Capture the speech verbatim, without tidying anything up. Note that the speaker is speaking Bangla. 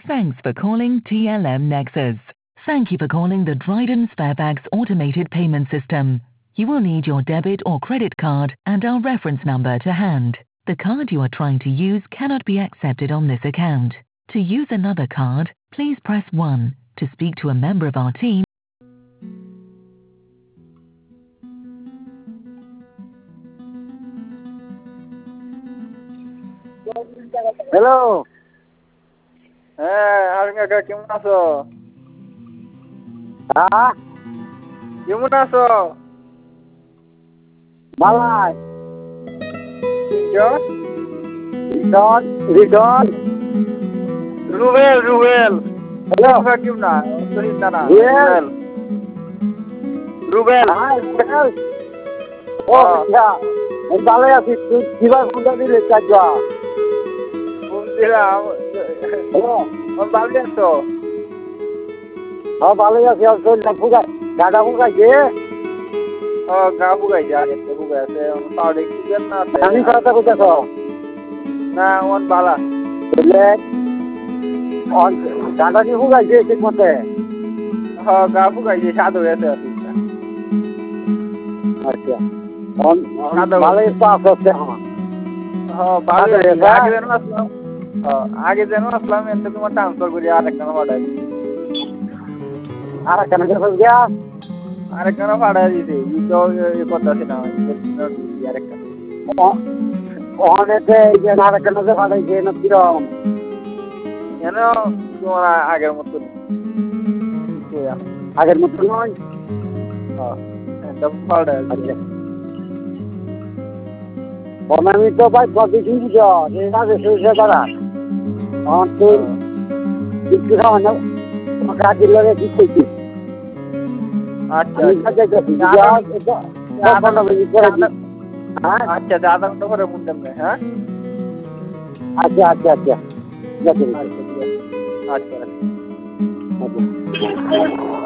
Thanks for calling T L M Nexus. Thank you for calling the Dryden Sparebags automated payment system. You will need your debit or credit card and our reference number to hand. The card you are trying to use cannot be accepted on this account. To use another card, please press one. To speak to a member of our team, hello, হ্যাঁ হারুন কাকা কেমন আছো? হ্যাঁ কেমন আছো? বালাই রিটন রিটন রুবেল রুবেল হ্যালো কাকা কেমন না শরীর না রুবেল রুবেল হ্যাঁ রুবেল ও আচ্ছা ভালো আছি তুই কিভাবে ফোনটা দিলে চাচা ফোন দিলাম ও ভালো আছো হ্যাঁ ভালোই আছি আর শরীরটা ফুগাই গাটা ফুগাইছে ও গা ফুগাইছে আগে তো ফুগাইছে পাউডার একটু দেন না আমি কথা কইতাছ না ওন বালা বলে অন গাটা কি ফুগাইছে ঠিক মতে হ্যাঁ গা ফুগাইছে সাদ হয়েছে আচ্ছা অন ভালোই পাস হচ্ছে আমার হ্যাঁ ভালো আগে যেন আসলাম আগে যেন আসলাম এতে তোমার ট্রান্সফার করি আরেকটা পাঠাই আরেকটা গিয়া আরেকটা পাঠাই দিতে ই তো এ করতেছি না আরেকটা অনেকে এই যে আরেকটা পাঠাইছে না কিরম কেন তোমার আগের মতো আগের মতো নয় হ্যাঁ পাঠাই আমি তো ভাই প্রতিদিন আগে সরিষা দ্বারা আমার তো বিক্রি খাওয়া না কাজের লাগে ঠিক হয়েছে আচ্ছা আচ্ছা আধা ঘন্টা করে ফোন দেন হ্যাঁ আচ্ছা আচ্ছা আচ্ছা আচ্ছা আচ্ছা